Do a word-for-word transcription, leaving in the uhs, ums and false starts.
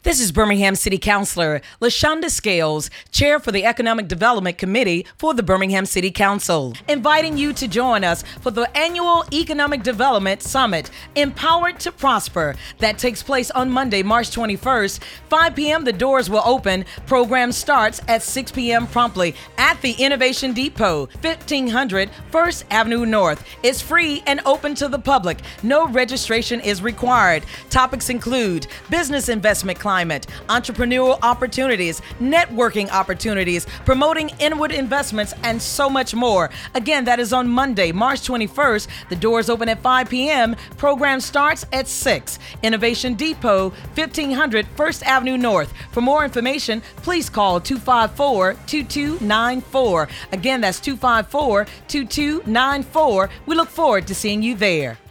This is Birmingham City Councilor LaShonda Scales, Chair for the Economic Development Committee for the Birmingham City Council, inviting you to join us for the annual Economic Development Summit, Empowered to Prosper, that takes place on Monday, March twenty-first. five p.m. the doors will open. Program starts at six p.m. promptly at the Innovation Depot, fifteen hundred First Avenue North. It's free and open to the public. No registration is required. Topics include business investment climate, entrepreneurial opportunities, networking opportunities, promoting inward investments, and so much more. Again, that is on Monday, March twenty-first. The doors open at five p.m. Program starts at six. Innovation Depot, fifteen hundred First Avenue North. For more information, please call two five four, two two nine four. Again, that's two five four, two two nine four. We look forward to seeing you there.